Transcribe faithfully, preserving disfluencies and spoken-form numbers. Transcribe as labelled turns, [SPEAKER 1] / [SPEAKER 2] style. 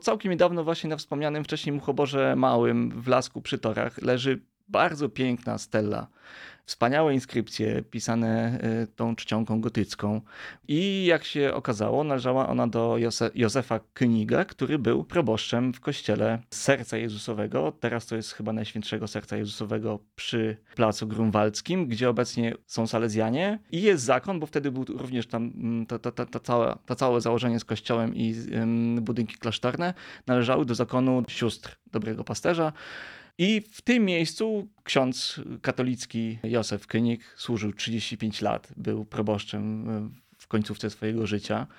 [SPEAKER 1] Całkiem niedawno właśnie na wspomnianym wcześniej Muchoborze Małym w Lasku przy Torach leży bardzo piękna stella. Wspaniałe inskrypcje pisane y, tą czcionką gotycką. I jak się okazało, należała ona do Jose- Józefa Königa, który był proboszczem w kościele Serca Jezusowego. Teraz to jest chyba Najświętszego Serca Jezusowego przy Placu Grunwaldzkim, gdzie obecnie są salezjanie. I jest zakon, bo wtedy był również tam mm, to, to, to, to, całe, to całe założenie z kościołem i ym, budynki klasztorne należały do zakonu sióstr Dobrego Pasterza. I w tym miejscu ksiądz katolicki Józef König służył trzydzieści pięć lat, był proboszczem w końcówce swojego życia.